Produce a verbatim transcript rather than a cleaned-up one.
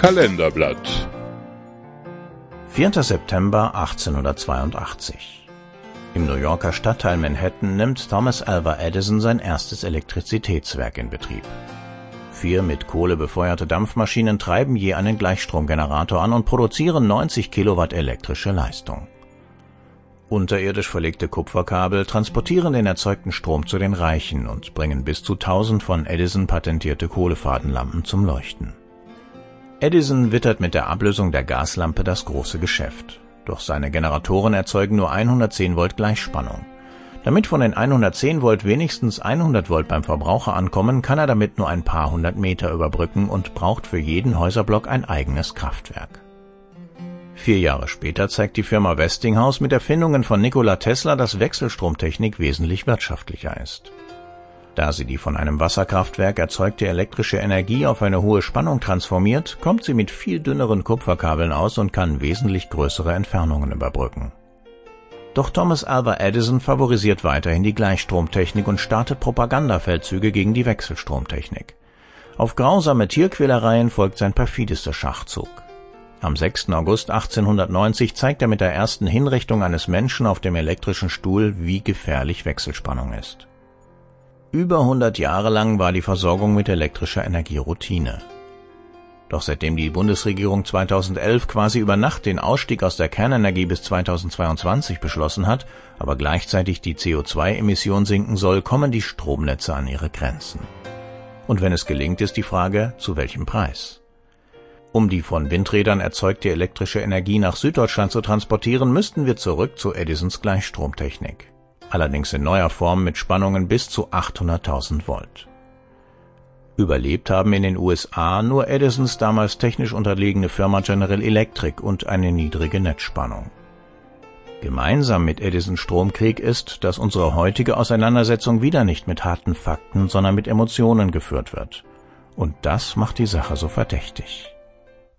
Kalenderblatt. vierter September achtzehnhundertzweiundachtzig. Im New Yorker Stadtteil Manhattan nimmt Thomas Alva Edison sein erstes Elektrizitätswerk in Betrieb. Vier mit Kohle befeuerte Dampfmaschinen treiben je einen Gleichstromgenerator an und produzieren neunzig Kilowatt elektrische Leistung. Unterirdisch verlegte Kupferkabel transportieren den erzeugten Strom zu den Reichen und bringen bis zu tausend von Edison patentierte Kohlefadenlampen zum Leuchten. Edison wittert mit der Ablösung der Gaslampe das große Geschäft. Doch seine Generatoren erzeugen nur hundertzehn Volt Gleichspannung. Damit von den hundertzehn Volt wenigstens hundert Volt beim Verbraucher ankommen, kann er damit nur ein paar hundert Meter überbrücken und braucht für jeden Häuserblock ein eigenes Kraftwerk. Vier Jahre später zeigt die Firma Westinghouse mit Erfindungen von Nikola Tesla, dass Wechselstromtechnik wesentlich wirtschaftlicher ist. Da sie die von einem Wasserkraftwerk erzeugte elektrische Energie auf eine hohe Spannung transformiert, kommt sie mit viel dünneren Kupferkabeln aus und kann wesentlich größere Entfernungen überbrücken. Doch Thomas Alva Edison favorisiert weiterhin die Gleichstromtechnik und startet Propagandafeldzüge gegen die Wechselstromtechnik. Auf grausame Tierquälereien folgt sein perfidester Schachzug. Am sechsten August achtzehnhundertneunzig zeigt er mit der ersten Hinrichtung eines Menschen auf dem elektrischen Stuhl, wie gefährlich Wechselspannung ist. Über hundert Jahre lang war die Versorgung mit elektrischer Energie Routine. Doch seitdem die Bundesregierung zweitausendelf quasi über Nacht den Ausstieg aus der Kernenergie bis zweitausendzweiundzwanzig beschlossen hat, aber gleichzeitig die C O zwei Emission sinken soll, kommen die Stromnetze an ihre Grenzen. Und wenn es gelingt, ist die Frage, zu welchem Preis? Um die von Windrädern erzeugte elektrische Energie nach Süddeutschland zu transportieren, müssten wir zurück zu Edisons Gleichstromtechnik. Allerdings in neuer Form mit Spannungen bis zu achthunderttausend Volt. Überlebt haben in den U S A nur Edisons damals technisch unterlegene Firma General Electric und eine niedrige Netzspannung. Gemeinsam mit Edisons Stromkrieg ist, dass unsere heutige Auseinandersetzung wieder nicht mit harten Fakten, sondern mit Emotionen geführt wird. Und das macht die Sache so verdächtig.